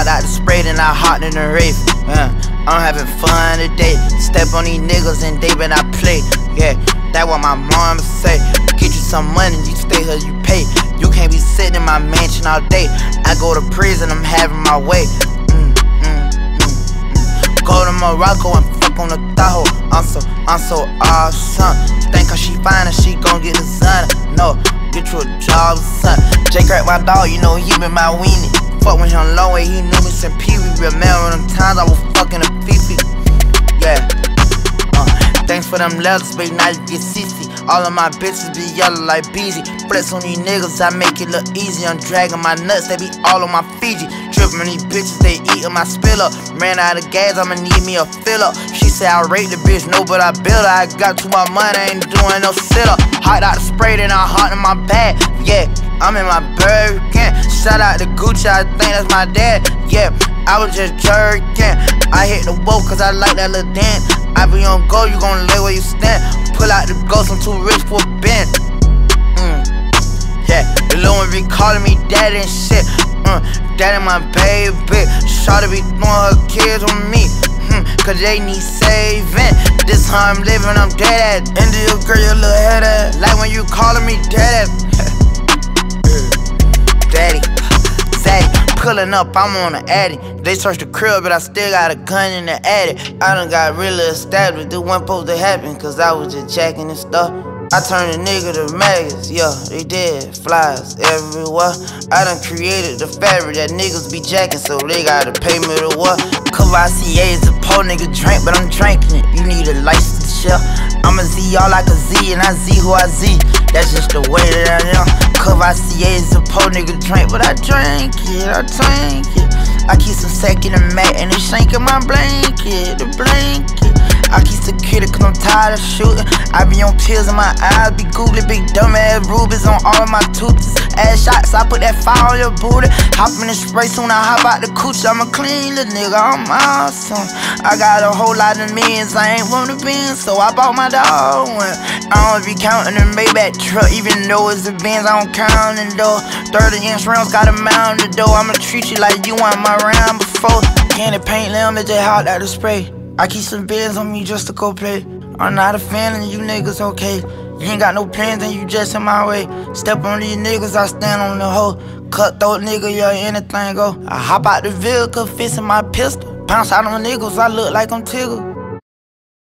Hopped out the spray, then I hopped in the race. I'm having fun today. Step on these niggas and they better not play. Yeah, that what my mama say. Get you some money, you stay here, you pay. You can't be sitting in my mansion all day. I go to prison, I'm having my way. Go to Morocco and fuck on the Tahoe. I'm so awesome. Think cause she fine and she gon' get the sun. No, get you a job, son. Jay Crack my dog, you know he been my weenie. Fuck with him long way, he knew me since Pee Wee. Remember them times I was fucking a Fifi. Yeah. Thanks for them letters, baby, now you get CC. All of my bitches be yellow like Beezy. Flex on these niggas, I make it look easy. I'm dragging my nuts, they be all on my Fiji. Trippin' these bitches, they eatin' my spill up. Ran out of gas, I'ma need me a fill up. She said I rate the bitch, no, but I build her. I got too much money, I ain't doing no sit up. Hopped out the spray, then I hopped in my bag. Yeah, I'm in my Birkin. Shout out to Gucci, I think that's my dad. Yeah, I was just jerking. I hit the wall cause I like that little dance. I be on go, you gon' lay where you stand. Pull out the ghost, I'm too rich for a bend. Yeah, the little one be calling me daddy and shit. Daddy my baby. Shawty be throwing her kids with me. Cause they need saving. This how I'm living, I'm dead at. India girl, your little head at. Like when you calling me dead at. Daddy, pulling up, I'm on the addy. They searched the crib, but I still got a gun in the attic. I done got really established, this wasn't supposed to happen, cause I was just jacking and stuff. I turned a nigga to maggots, yeah, they did, flies everywhere. I done created the fabric that niggas be jacking, so they gotta pay me to what? Cavassier is a poor nigga drink, but I'm drinking it. You need a license, yeah. I'm a Z all like a Z, and I Z who I Z. That's just the way that I am. Cavassier is a poor nigga drink, but I drink it, I keep some sack in the mat and they shanking my blanket, the blanket. I keep security cause I'm tired of shooting. I be on pills in my eyes, be googly, big dumb ass rubies on all of my tooths. Ass shots, I put that fire on your booty. Hop in the spray soon, I hop out the coochie. I'm a clean little nigga, I'm awesome. I got a whole lot of millions, I ain't want to be, so I bought my dog one. I don't be counting the Maybach truck, even though it's the Benz, I don't count the door. 30-inch rounds got a mount the door. I'ma treat you like you want my round before. Candy paint limb, it just hot out the spray. I keep some bins on me just to go play. I'm not a fan of you niggas, okay. You ain't got no plans and you just in my way. Step on these niggas, I stand on the hoe. Cutthroat nigga, yeah, anything go. I hop out the vehicle, fixin' my pistol. Bounce out on niggas, I look like I'm Tigger.